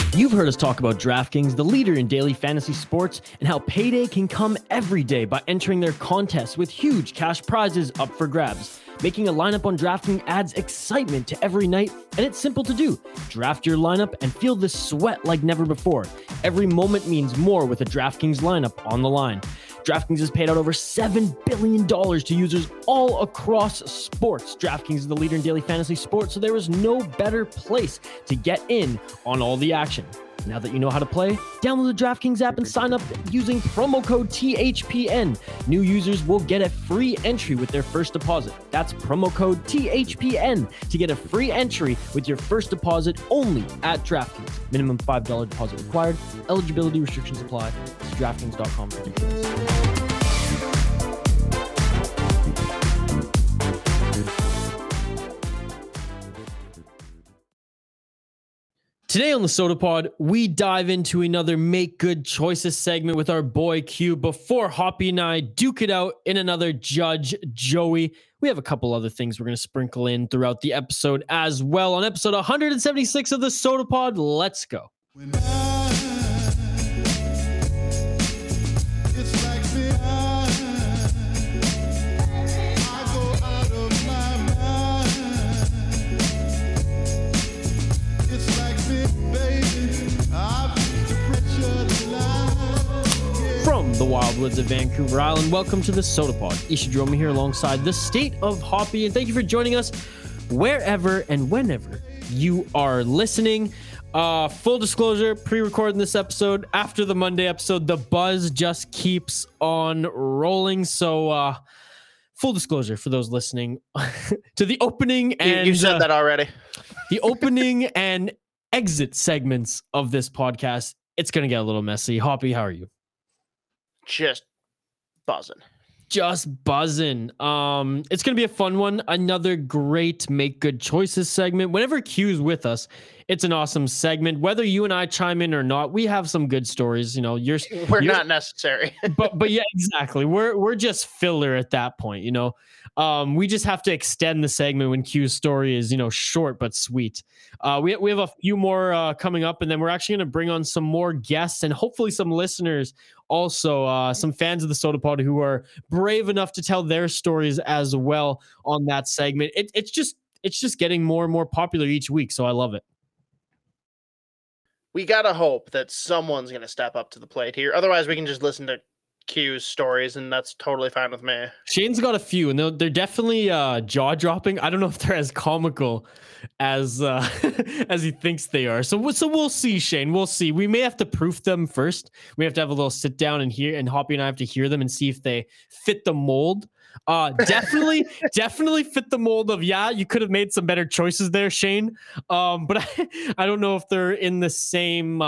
You've heard us talk about DraftKings, the leader in daily fantasy sports, and how payday can come every day by entering their contests with huge cash prizes up for grabs. Making a lineup on DraftKings adds excitement to every night, and it's simple to do. Draft your lineup and feel the sweat like never before. Every moment means more with a DraftKings lineup on the line. DraftKings has paid out over $7 billion to users all across sports. DraftKings is the leader in daily fantasy sports, so there is no better place to get in on all the action. Now that you know how to play, download the DraftKings app and sign up using promo code THPN. New users will get a free entry with their first deposit. That's promo code THPN to get a free entry with your first deposit only at DraftKings. Minimum $5 deposit required. Eligibility restrictions apply. See DraftKings.com for details. Today on the Soda Pod, we dive into another Make Good Choices segment with our boy Q before Hoppy and I duke it out in another Judge Joey. We have a couple other things we're going to sprinkle in throughout the episode as well. On episode 176 of the Soda Pod, let's go. From the Wildwoods of Vancouver Island, welcome to the Soda Pod. Isha Dromi here alongside the State of Hoppy, and thank you for joining us wherever and whenever you are listening. Full disclosure, pre-recording this episode after the Monday episode, the buzz just keeps on rolling. So, full disclosure for those listening to the opening and you said that already. The opening and exit segments of this podcast. It's going to get a little messy. Hoppy, how are you? Just buzzing. Just buzzing. It's going to be a fun one. Another great Make Good Choices segment. Whenever Q's with us, it's an awesome segment. Whether you and I chime in or not, we have some good stories. You know, we're not necessary. but yeah, exactly. We're just filler at that point, you know. We just have to extend the segment when Q's story is, you know, short but sweet. We have a few more coming up, and then we're actually going to bring on some more guests and hopefully some listeners. Also, some fans of the Soda Pod who are brave enough to tell their stories as well on that segment. It's just getting more and more popular each week, so I love it. We gotta hope that someone's gonna step up to the plate here. Otherwise, we can just listen to Q's stories, and that's totally fine with me. Shane's got a few, and they're definitely jaw dropping. I don't know if they're as comical as as he thinks they are. So we'll see, Shane. We'll see. We may have to proof them first. We have to have a little sit down and hear, and Hoppy and I have to hear them and see if they fit the mold. Definitely fit the mold of, yeah, you could have made some better choices there, Shane. But I don't know if they're in the same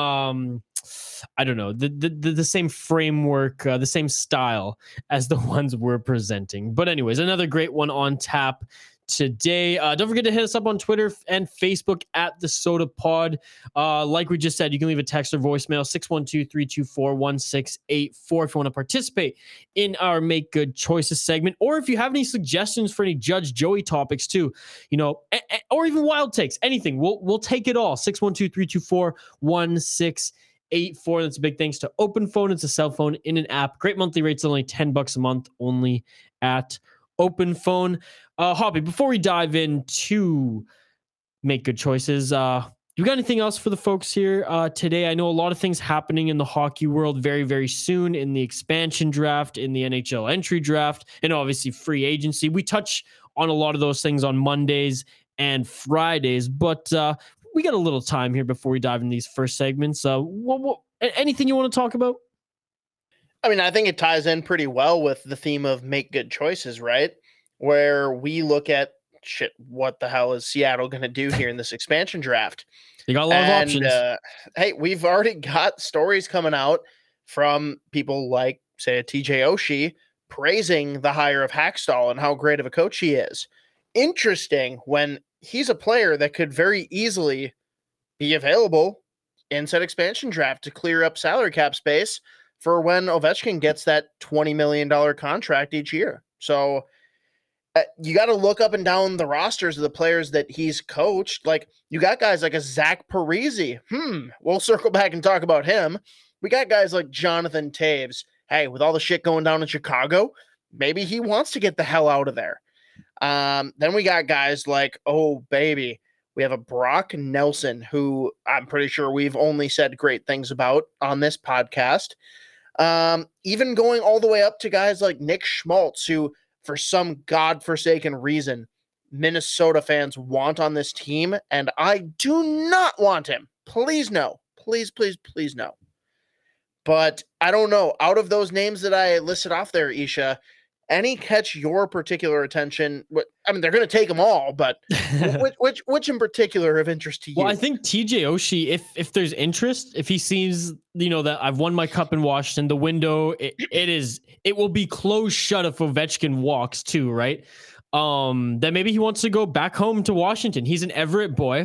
I don't know, the same framework, the same style as the ones we're presenting. But anyways, another great one on tap today. Don't forget to hit us up on Twitter and Facebook at the Soda Pod. Like we just said, you can leave a text or voicemail 612-324-1684 if you want to participate in our Make Good Choices segment, or if you have any suggestions for any Judge Joey topics too, you know, or even wild takes, anything. We'll take it all. 612-324-1684. That's a big thanks to Open Phone. It's a cell phone in an app. Great monthly rates, only $10 a month, only at Open Phone. Hoppy, before we dive into Make Good Choices, you got anything else for the folks here today? I know a lot of things happening in the hockey world very, very soon, in the expansion draft, in the NHL entry draft, and obviously free agency. We touch on a lot of those things on Mondays and Fridays, but we got a little time here before we dive in these first segments. Anything you want to talk about? I mean, I think it ties in pretty well with the theme of Make Good Choices, right? Where we look at, what the hell is Seattle going to do here in this expansion draft? You got a lot of options. Hey, we've already got stories coming out from people like, say, a TJ Oshie praising the hire of Hackstall and how great of a coach he is. Interesting when he's a player that could very easily be available in said expansion draft to clear up salary cap space for when Ovechkin gets that $20 million contract each year. So You got to look up and down the rosters of the players that he's coached. Like, you got guys like a Zach Parise. We'll circle back and talk about him. We got guys like Jonathan Taves. Hey, with all the shit going down in Chicago, maybe he wants to get the hell out of there. Then we got guys like, oh, baby, we have a Brock Nelson, who I'm pretty sure we've only said great things about on this podcast. Even going all the way up to guys like Nick Schmaltz, who, for some godforsaken reason, Minnesota fans want on this team, and I do not want him. Please no. Please, please, please no. But I don't know. Out of those names that I listed off there, Isha, any catch your particular attention? I mean, they're going to take them all, but which in particular of interest to you? Well, I think TJ Oshie, if there's interest, if he sees, that I've won my cup in Washington, the window, it will be closed shut if Ovechkin walks too, right? Then maybe he wants to go back home to Washington. He's an Everett boy.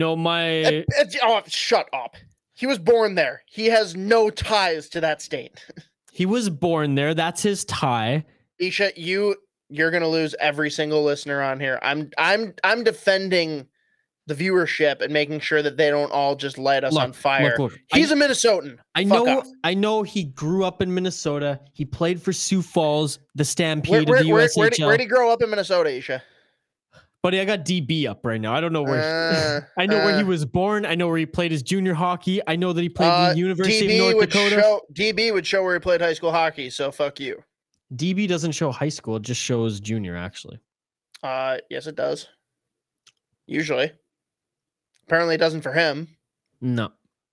Shut up. He was born there. He has no ties to that state. He was born there. That's his tie. Isha, you're gonna lose every single listener on here. I'm defending the viewership and making sure that they don't all just light us on fire. Look, he's a Minnesotan. I know he grew up in Minnesota. He played for Sioux Falls, the Stampede of the USHL. Where'd he grow up in Minnesota, Isha? Buddy, I got DB up right now. I don't know where. I know where he was born. I know where he played his junior hockey. I know that he played at the University of North Dakota. DB would show where he played high school hockey. So fuck you. DB doesn't show high school. It just shows junior, actually. Yes, it does. Usually. Apparently, it doesn't for him. No.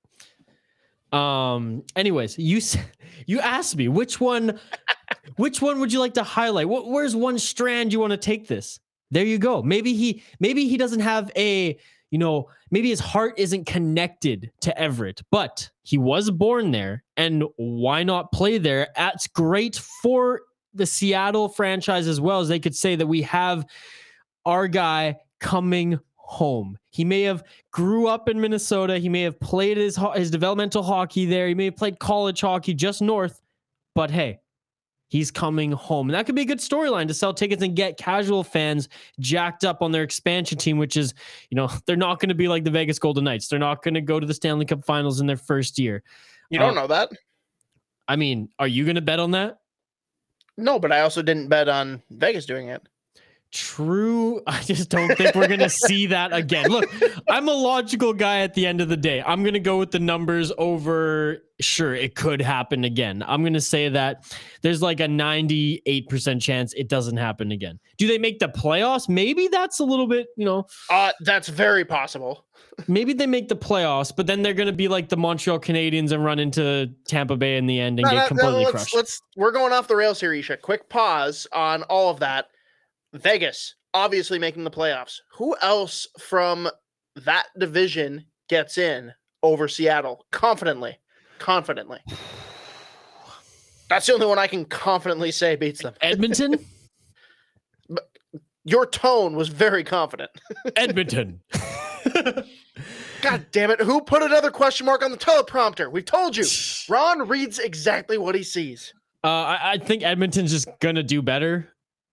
Anyways, you asked me which one would you like to highlight? Where's one strand you want to take this? There you go. Maybe he doesn't have maybe his heart isn't connected to Everett, but he was born there, and why not play there? That's great for the Seattle franchise as well, as they could say that we have our guy coming home. He may have grew up in Minnesota. He may have played his developmental hockey there. He may have played college hockey just north, but hey, he's coming home. And that could be a good storyline to sell tickets and get casual fans jacked up on their expansion team, which is, they're not going to be like the Vegas Golden Knights. They're not going to go to the Stanley Cup Finals in their first year. You don't know that? I mean, are you going to bet on that? No, but I also didn't bet on Vegas doing it. True. I just don't think we're going to see that again. Look, I'm a logical guy at the end of the day. I'm going to go with the numbers over, sure, it could happen again. I'm going to say that there's like a 98% chance it doesn't happen again. Do they make the playoffs? Maybe that's a little bit, That's very possible. Maybe they make the playoffs, but then they're going to be like the Montreal Canadiens and run into Tampa Bay in the end and get completely crushed. We're going off the rails here, Isha. Quick pause on all of that. Vegas, obviously making the playoffs. Who else from that division gets in over Seattle? Confidently. That's the only one I can confidently say beats them. Edmonton? Your tone was very confident. Edmonton. God damn it. Who put another question mark on the teleprompter? We've told you. Ron reads exactly what he sees. I think Edmonton's just going to do better.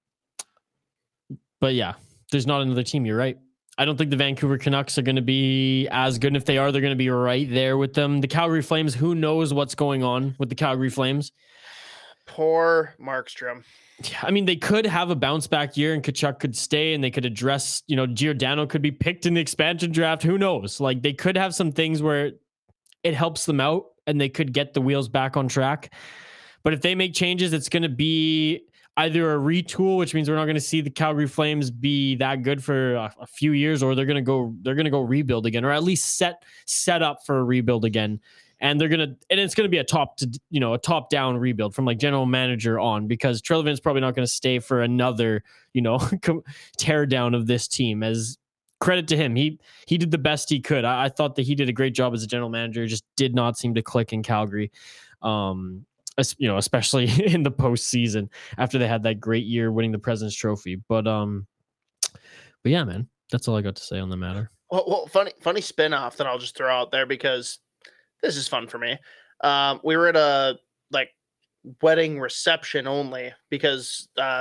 But yeah, there's not another team. You're right. I don't think the Vancouver Canucks are going to be as good. And if they are, they're going to be right there with them. The Calgary Flames, who knows what's going on with the Calgary Flames? Poor Markstrom. Yeah, I mean, they could have a bounce back year and Tkachuk could stay and they could address, Giordano could be picked in the expansion draft. Who knows? Like, they could have some things where it helps them out and they could get the wheels back on track. But if they make changes, it's going to be either a retool, which means we're not going to see the Calgary Flames be that good for a few years, or they're going to go rebuild again, or at least set up for a rebuild again. And it's going to be a top down rebuild from like general manager on, because Treliving's probably not going to stay for another, tear down of this team. As credit to him, he did the best he could. I thought that he did a great job as a general manager. It just did not seem to click in Calgary. Especially in the postseason after they had that great year winning the President's Trophy. But yeah, man, that's all I got to say on the matter. Well, funny spin-off that I'll just throw out there because this is fun for me. We were at a wedding reception only because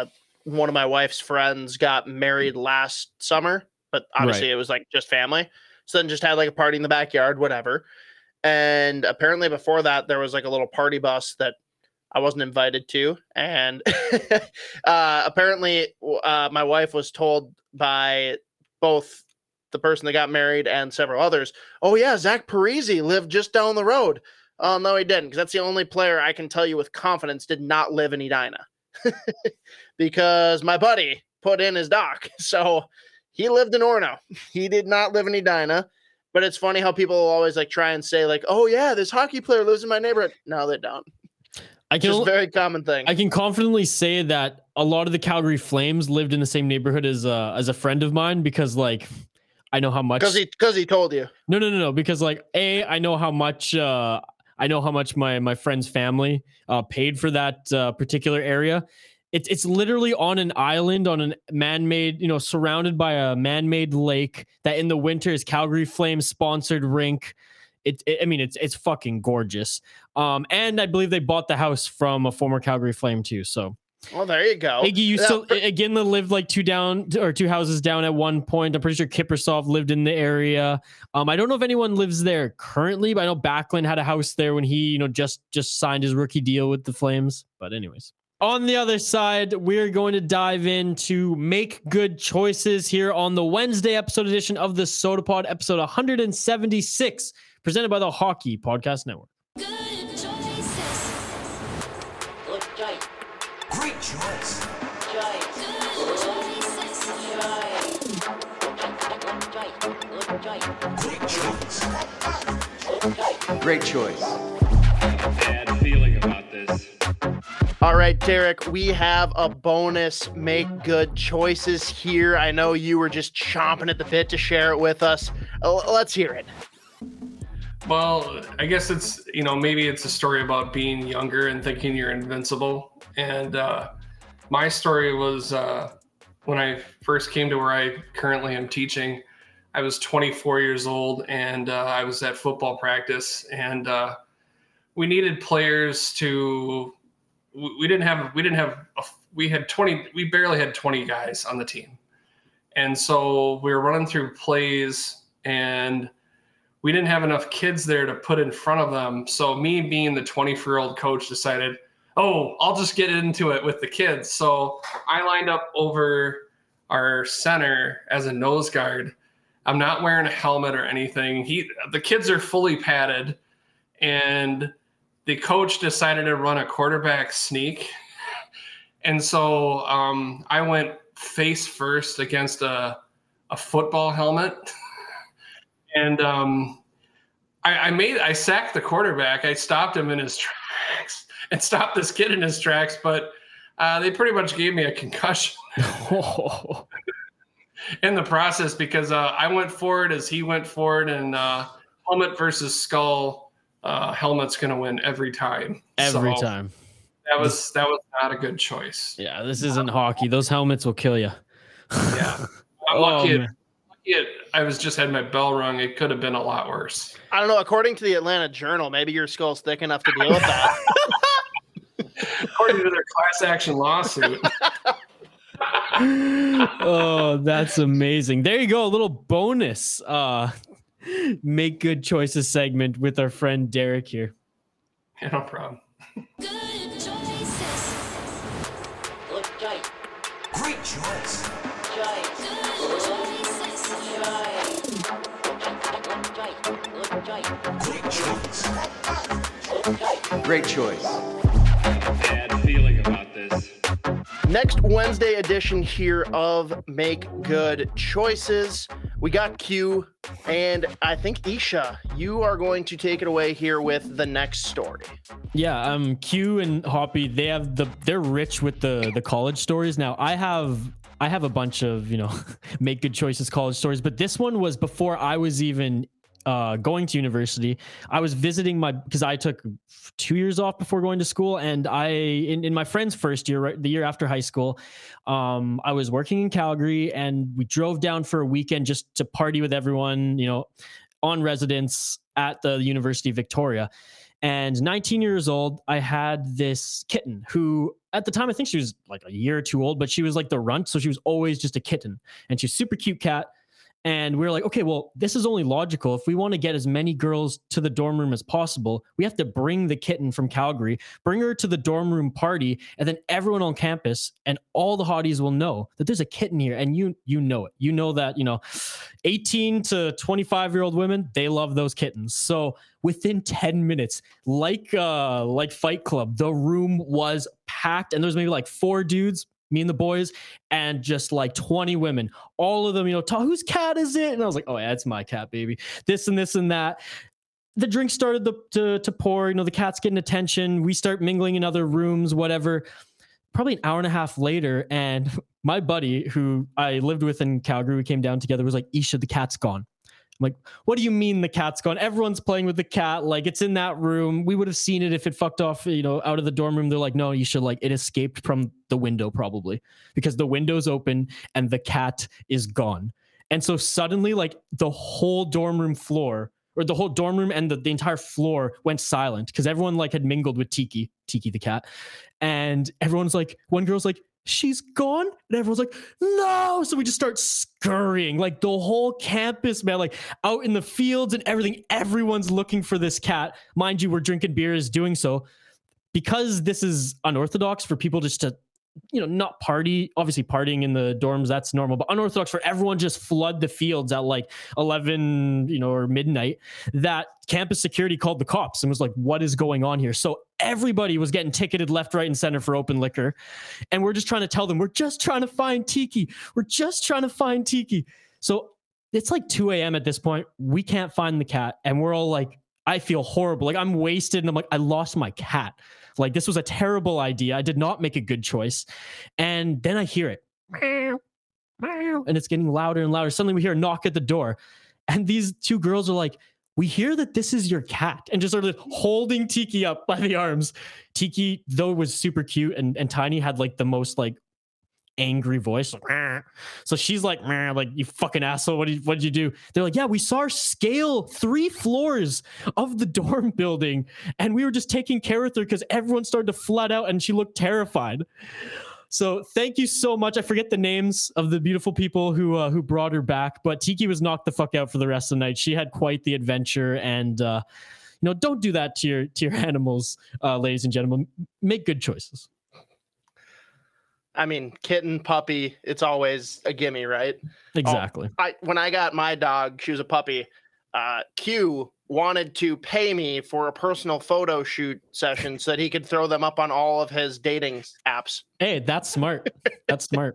one of my wife's friends got married last summer, but obviously Right. it was like just family. So then just had like a party in the backyard, whatever. And apparently before that, there was like a little party bus that I wasn't invited to. And apparently my wife was told by both the person that got married and several others, oh yeah, Zach Parise lived just down the road. Oh, no, he didn't, because that's the only player I can tell you with confidence did not live in Edina. Because my buddy put in his doc. So he lived in Orono. He did not live in Edina. But it's funny how people always like try and say like, oh yeah, this hockey player lives in my neighborhood. No, they don't. It's just a very common thing. I can confidently say that a lot of the Calgary Flames lived in the same neighborhood as a friend of mine, because like I know how much, because he told you. No, because like I know how much my friend's family paid for that particular area. It's literally on an island, on a man-made, surrounded by a man-made lake that in the winter is Calgary Flames sponsored rink. It's fucking gorgeous. And I believe they bought the house from a former Calgary Flame too. So, well, there you go. Iggy, Iginla lived like two houses down at one point. I'm pretty sure Kiprusoff lived in the area. I don't know if anyone lives there currently, but I know Backlund had a house there when he, just signed his rookie deal with the Flames. But anyways. On the other side, we're going to dive into Make Good Choices here on the Wednesday episode edition of the Soda Pod, episode 176, presented by the Hockey Podcast Network. Good choices. Good choice. Great choice. Good choice. Great choice. Bad feeling about this. All right, Derek, we have a bonus Make Good Choices here. I know you were just chomping at the bit to share it with us. Let's hear it. Well, I guess it's, maybe it's a story about being younger and thinking you're invincible. And my story was when I first came to where I currently am teaching, I was 24 years old, and I was at football practice, and we needed players to, we barely had 20 guys on the team. And so we were running through plays, and we didn't have enough kids there to put in front of them. So me being the 24-year-old coach decided, I'll just get into it with the kids. So I lined up over our center as a nose guard. I'm not wearing a helmet or anything. The kids are fully padded, and the coach decided to run a quarterback sneak. And so I went face first against a football helmet. And I sacked the quarterback. I stopped him in his tracks and stopped this kid in his tracks, but they pretty much gave me a concussion in the process, because I went forward as he went forward, and helmet versus skull, helmet's going to win every time. Every time. That was not a good choice. Yeah, this isn't hockey. Those helmets will kill you. Yeah. I'm lucky I was just had my bell rung. It could have been a lot worse. I don't know. According to the Atlanta Journal, maybe your skull's thick enough to deal with that. According to their class action lawsuit. Oh, that's amazing. There you go. A little bonus Make Good Choices segment with our friend Derek here. Yeah, no problem. Good choices. Good choice. Great choice. Good choices. Great choice. Bad feeling about this. Next Wednesday edition here of Make Good Choices. We got Q, and I think Isha, you are going to take it away here with the next story. Yeah, Q and Hoppy, they're rich with the college stories. Now I have a bunch of, Make Good Choices college stories, but this one was before I was even going to university. I was visiting because I took 2 years off before going to school, and in my friend's first year, right, the year after high school, I was working in Calgary, and we drove down for a weekend just to party with everyone, on residence. at the University of Victoria. And 19 years old, I had this kitten who, at the time, I think she was like a year or two old, but she was like the runt. So she was always just a kitten. And she's a super cute cat. And we were like, okay, well, this is only logical. If we want to get as many girls to the dorm room as possible, we have to bring the kitten from Calgary, bring her to the dorm room party, and then everyone on campus and all the hotties will know that there's a kitten here. And you know it. You know that, 18 to 25-year-old women, they love those kittens. So within 10 minutes, like Fight Club, the room was packed. And there was maybe like 4 dudes, me and the boys, and just like 20 women, all of them, whose cat is it? And I was like, oh yeah, it's my cat, baby. This and this and that. The drink started to pour, the cat's getting attention. We start mingling in other rooms, whatever. Probably an hour and a half later, and my buddy who I lived with in Calgary, we came down together, was like, Isha, the cat's gone. I'm like, what do you mean the cat's gone? Everyone's playing with the cat. Like, it's in that room. We would have seen it if it fucked off, out of the dorm room. They're like, no, you should, it escaped from the window probably because the window's open and the cat is gone. And so suddenly, the whole dorm room floor, or the whole dorm room and the entire floor went silent because everyone had mingled with Tiki the cat. And everyone's like, one girl's like, she's gone? And everyone's like, no. So we just start scurrying, the whole campus, man, out in the fields and everything. Everyone's looking for this cat. Mind you, we're drinking beers doing so. Because this is unorthodox for people just to, not party. Obviously partying in the dorms, that's normal, but unorthodox for everyone just flood the fields at 11, or midnight. That campus security called the cops and was like, what is going on here? So everybody was getting ticketed left, right, and center for open liquor. And we're just trying to tell them, we're just trying to find Tiki. We're just trying to find Tiki. So it's 2 a.m. at this point. We can't find the cat. And we're all I feel horrible. I'm wasted. And I'm I lost my cat. This was a terrible idea. I did not make a good choice. And then I hear it. Meow, meow, and it's getting louder and louder. Suddenly we hear a knock at the door. And these 2 girls are like, we hear that this is your cat. And just sort of holding Tiki up by the arms. Tiki, though, was super cute and tiny, had the most angry voice. So she's like, you fucking asshole. What did you do? They're like, yeah, we saw her scale 3 floors of the dorm building. And we were just taking care of her because everyone started to flood out and she looked terrified. So thank you so much. I forget the names of the beautiful people who brought her back, but Tiki was knocked the fuck out for the rest of the night. She had quite the adventure. And, don't do that to your animals, ladies and gentlemen. Make good choices. I mean, kitten, puppy, it's always a gimme, right? Exactly. When I got my dog, she was a puppy. Q wanted to pay me for a personal photo shoot session so that he could throw them up on all of his dating apps. Hey, that's smart. That's smart.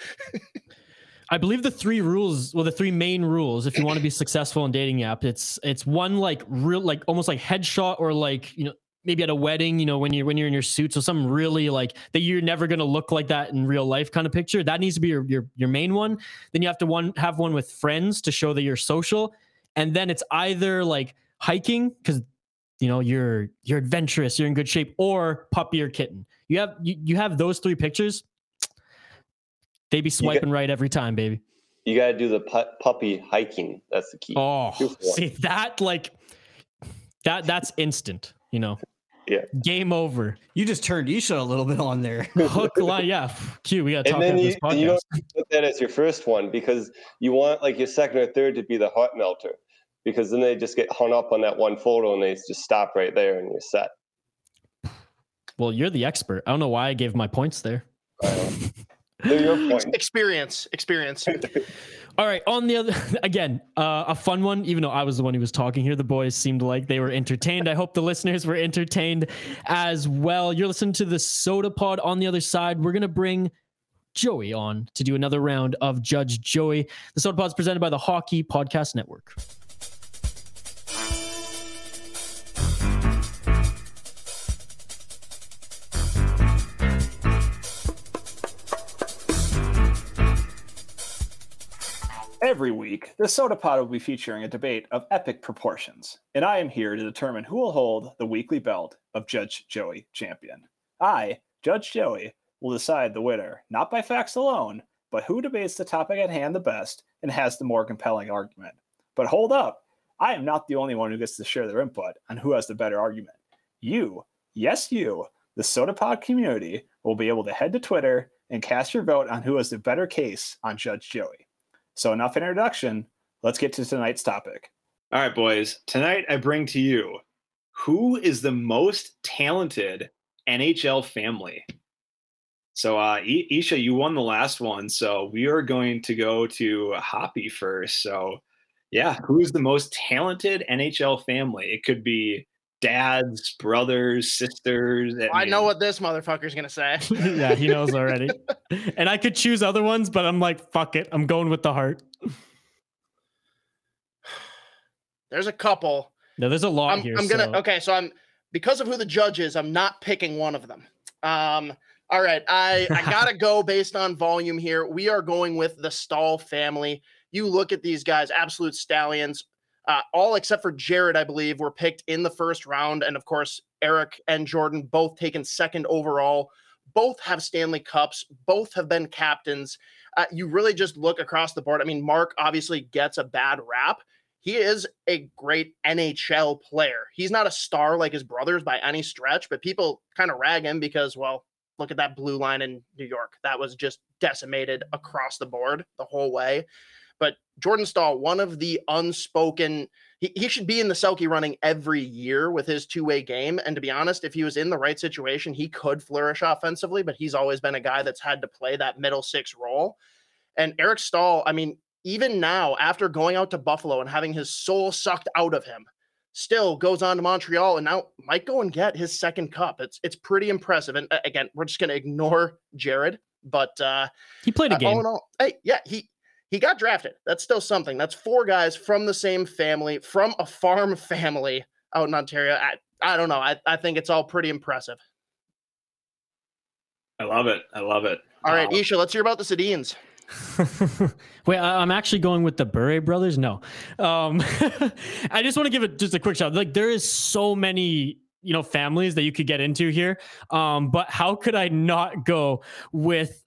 I believe the 3 rules, the 3 main rules, if you want to be successful in dating app, it's one real almost headshot or maybe at a wedding, when you're in your suit. So something really that you're never going to look like that in real life kind of picture. That needs to be your main one. Then you have to have one with friends to show that you're social. And then it's either hiking because, you're adventurous, you're in good shape, or puppy or kitten. You have those 3 pictures. They be swiping right every time, baby. You got to do the puppy hiking. That's the key. Oh, see that that's instant, Yeah. Game over. You just turned Isha a little bit on there. Hook, line, yeah. Q, we got to talk about this podcast. You don't put that as your first one because you want your second or third to be the heart melter, because then they just get hung up on that one photo and they just stop right there and you're set. Well, you're the expert. I don't know why I gave my points there. They're your points. Experience. All right. On the other, again, a fun one, even though I was the one who was talking here, the boys seemed like they were entertained. I hope the listeners were entertained as well. You're listening to the Soda Pod. On the other side, we're going to bring Joey on to do another round of Judge Joey. The Soda Pod is presented by the Hockey Podcast Network. Every week, the Soda Pod will be featuring a debate of epic proportions, and I am here to determine who will hold the weekly belt of Judge Joey Champion. I, Judge Joey, will decide the winner, not by facts alone, but who debates the topic at hand the best and has the more compelling argument. But hold up, I am not the only one who gets to share their input on who has the better argument. You, yes, you, the SodaPod community, will be able to head to Twitter and cast your vote on who has the better case on Judge Joey. So enough introduction. Let's get to tonight's topic. All right, boys. Tonight I bring to you, who is the most talented NHL family? So, Isha, you won the last one, so we are going to go to Hoppy first. So, yeah, who's the most talented NHL family? It could be dads, brothers, sisters. I know what this motherfucker's gonna say. Yeah, he knows already. And I could choose other ones, but I'm like, fuck it. I'm going with the heart. There's a couple. No, there's a lot here. So because of who the judge is, I'm not picking one of them. All right, I gotta go based on volume here. We are going with the Stahl family. You look at these guys, absolute stallions. All except for Jared, I believe, were picked in the first round. And of course, Eric and Jordan both taken second overall. Both have Stanley Cups. Both have been captains. You really just look across the board. I mean, Mark obviously gets a bad rap. He is a great NHL player. He's not a star like his brothers by any stretch, but people kind of rag him because, well, look at that blue line in New York. That was just decimated across the board the whole way. But Jordan Stahl, one of the unspoken, he should be in the Selke running every year with his two-way game. And to be honest, if he was in the right situation, he could flourish offensively, but he's always been a guy that's had to play that middle six role. And Eric Stahl, I mean, even now, after going out to Buffalo and having his soul sucked out of him, still goes on to Montreal and now might go and get his second cup. It's pretty impressive. And again, we're just going to ignore Jared, but he played a game. All in all, hey, yeah, he got drafted. That's still something. That's four guys from the same family, from a farm family out in Ontario. I don't know. I think it's all pretty impressive. I love it. All right, Isha, let's hear about the Sedins. Wait, I'm actually going with the Bure brothers. No, I just want to give it just a quick shout. Like, there is so many, families that you could get into here. But how could I not go with,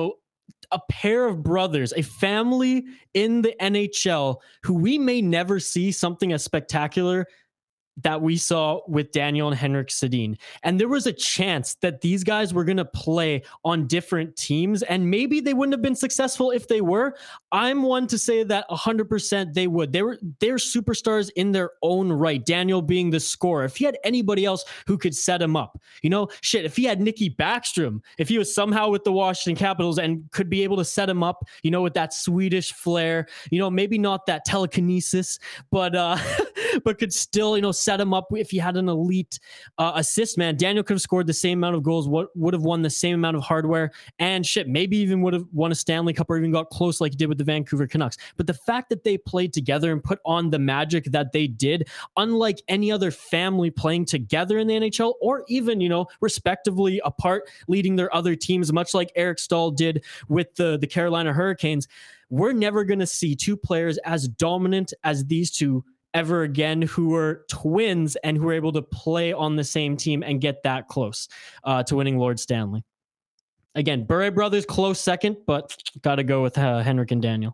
a pair of brothers, a family in the NHL who we may never see something as spectacular that we saw with Daniel and Henrik Sedin. And there was a chance that these guys were going to play on different teams, and maybe they wouldn't have been successful if they were. I'm one to say that 100% they would. They're superstars in their own right. Daniel being the scorer. If he had anybody else who could set him up, if he had Nicky Backstrom, if he was somehow with the Washington Capitals and could be able to set him up, with that Swedish flair, maybe not that telekinesis, but could still, set him up. If he had an elite assist man, Daniel could have scored the same amount of goals, would have won the same amount of hardware, and maybe even would have won a Stanley Cup or even got close like he did with the Vancouver Canucks. But the fact that they played together and put on the magic that they did, unlike any other family playing together in the NHL, or even, respectively apart, leading their other teams, much like Eric Stahl did with the Carolina Hurricanes, we're never going to see two players as dominant as these two ever again, who were twins and who were able to play on the same team and get that close to winning Lord Stanley. Again, Bure brothers close second, but got to go with Henrik and Daniel.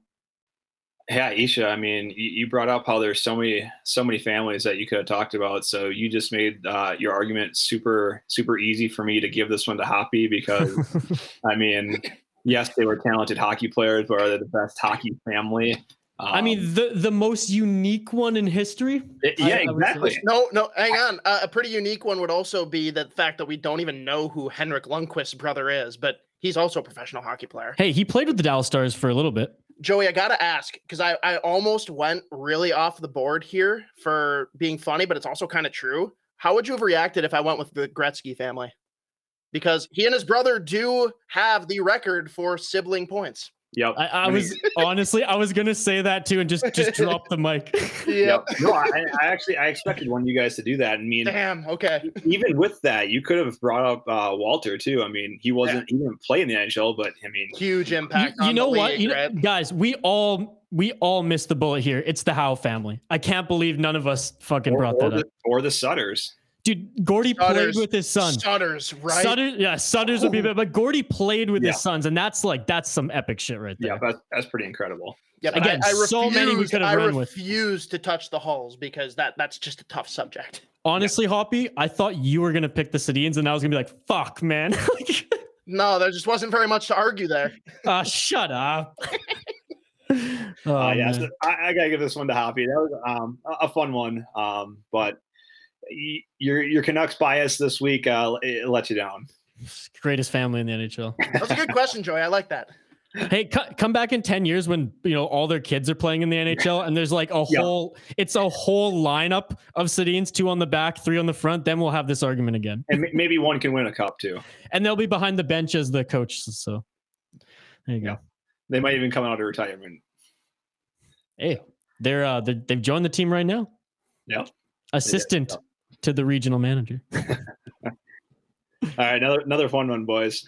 Yeah, Isha, I mean, you brought up how there's so many families that you could have talked about. So you just made your argument super, super easy for me to give this one to Hoppy because, I mean, yes, they were talented hockey players, but are they the best hockey family? I mean, the most unique one in history. Yeah, exactly. No, hang on. A pretty unique one would also be the fact that we don't even know who Henrik Lundqvist's brother is, but he's also a professional hockey player. Hey, he played with the Dallas Stars for a little bit. Joey, I got to ask, because I almost went really off the board here for being funny, but it's also kind of true. How would you have reacted if I went with the Gretzky family? Because he and his brother do have the record for sibling points. Yep. I was honestly, I was gonna say that too, and just drop the mic. Yep. No, I expected one of you guys to do that. I mean, damn. Okay. Even with that, you could have brought up Walter too. I mean, he didn't play in the NHL, but I mean, huge impact. You know what, guys, we all missed the bullet here. It's the Howe family. I can't believe none of us fucking brought that up. Or the Sutters. Dude, Gordy played with his son. Sutters, right? Sutters would be a bit, but Gordy played with his sons, and that's some epic shit right there. Yeah, that's pretty incredible. Yeah, but Again, so many we could have run with. I refuse to touch the hulls because that's just a tough subject. Honestly, Hoppy, I thought you were gonna pick the Sedins, and I was gonna be like, "Fuck, man." No, there just wasn't very much to argue there. Shut up. So I gotta give this one to Hoppy. That was a fun one. But your Canucks bias this week it let you down. Greatest family in the NHL. That's a good question, Joey. I like that. Hey, come back in 10 years when all their kids are playing in the NHL and there's like a whole lineup of Sedins, 2 on the back, 3 on the front. Then we'll have this argument again. And maybe one can win a cup too. And they'll be behind the bench as the coach. So there you go. They might even come out of retirement. Hey, they've joined the team right now. Yeah. Assistant to the regional manager. All right, another fun one, boys.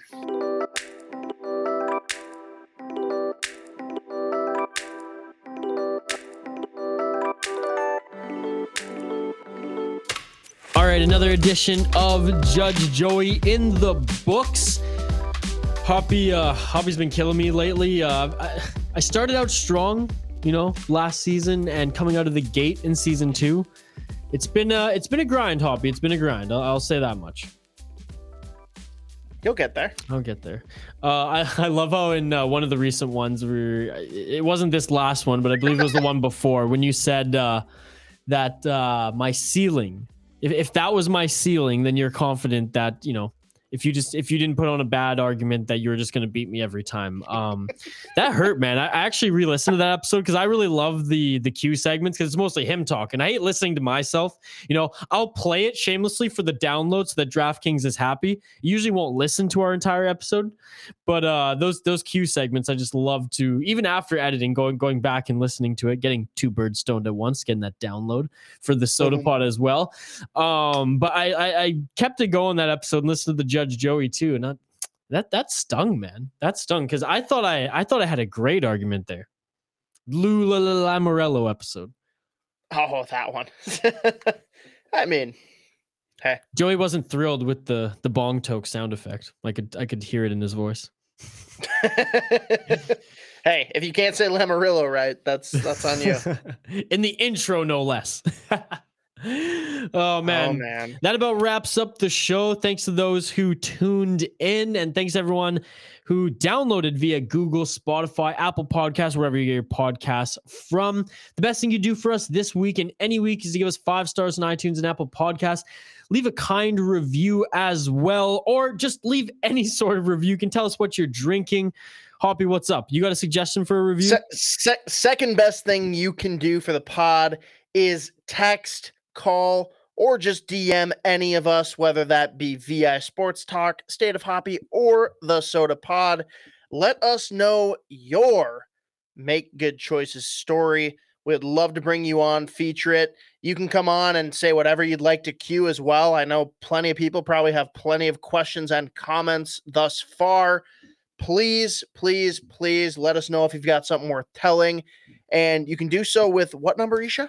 All right, another edition of Judge Joey in the books. Hoppy's been killing me lately. I started out strong, last season, and coming out of the gate in season 2. It's been a grind, Hoppy. It's been a grind. I'll say that much. You'll get there. I'll get there. I love how in one of the recent ones, it wasn't this last one, but I believe it was the one before, when you said that my ceiling, if that was my ceiling, then you're confident that, if you didn't put on a bad argument, that you were just going to beat me every time. That hurt, man. I actually re-listened to that episode because I really love the Q segments because it's mostly him talking. I hate listening to myself. I'll play it shamelessly for the download so that DraftKings is happy. Usually won't listen to our entire episode, but those Q segments, I just love to, even after editing, going back and listening to it, getting 2 birds stoned at once, getting that download for the Soda Pod as well. But I kept it going that episode and listened to the Judge Joey too, and that stung, man. That stung because I thought I had a great argument there. Lou Lamoriello episode. Oh, that one. I mean, hey, Joey wasn't thrilled with the bong toke sound effect. I could hear it in his voice. Hey, if you can't say Lamoriello right, that's on you. In the intro, no less. Oh man. That about wraps up the show. Thanks to those who tuned in, and thanks to everyone who downloaded via Google, Spotify, Apple Podcasts, wherever you get your podcasts from. The best thing you do for us this week and any week is to give us 5 stars on iTunes and Apple Podcasts. Leave a kind review as well, or just leave any sort of review. You can tell us what you're drinking. Hoppy, what's up? You got a suggestion for a review? Second best thing you can do for the pod is text, call, or just DM any of us, whether that be VI Sports Talk, State of Hoppy, or the Soda Pod. Let us know your Make Good Choices story. We'd love to bring you on, feature it. You can come on and say whatever you'd like to Q as well. I know plenty of people probably have plenty of questions and comments thus far. Please, please, please let us know if you've got something worth telling. And you can do so with what number, Isha?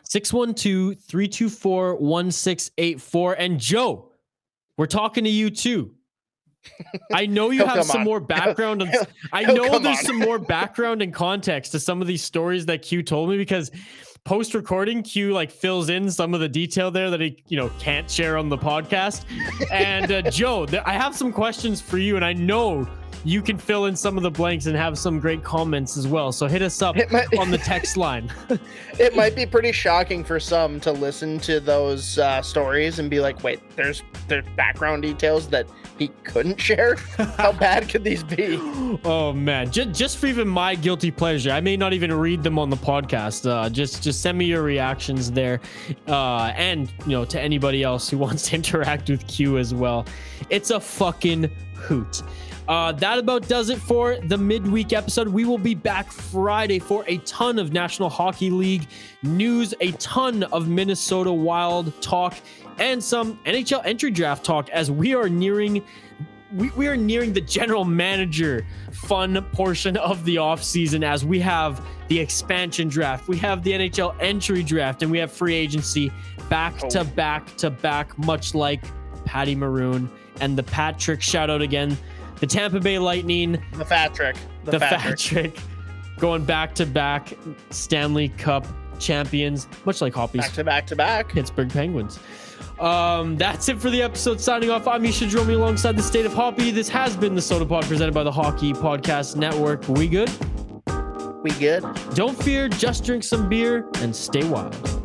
612-324-1684. And Joe, we're talking to you too. I know you have some more background. I know there's some more background and context to some of these stories that Q told me, because post-recording, Q fills in some of the detail there that he can't share on the podcast. And Joe, I have some questions for you, and I know you can fill in some of the blanks and have some great comments as well. So hit us up on the text line. It might be pretty shocking for some to listen to those stories and be like, wait, there's background details that he couldn't share? How bad could these be? Oh, man. Just for even my guilty pleasure, I may not even read them on the podcast. Just send me your reactions there. And, to anybody else who wants to interact with Q as well. It's a fucking hoot. That about does it for the midweek episode. We will be back Friday for a ton of National Hockey League news, a ton of Minnesota Wild talk, and some NHL entry draft talk, as we are nearing we are nearing the general manager fun portion of the offseason as we have the expansion draft, we have the NHL entry draft, and we have free agency back to back to back, much like Patty Maroon and the Patrick. Shout out again, the Tampa Bay Lightning, The Fat Trick. the Fat Trick, going back to back Stanley Cup champions, much like Hoppy's Back to back. Pittsburgh Penguins. That's it for the episode. Signing off, I'm Misha Dromi alongside the State of Hoppy. This has been the Soda Pod presented by the Hockey Podcast Network. We good? We good? Don't fear, just drink some beer and stay wild.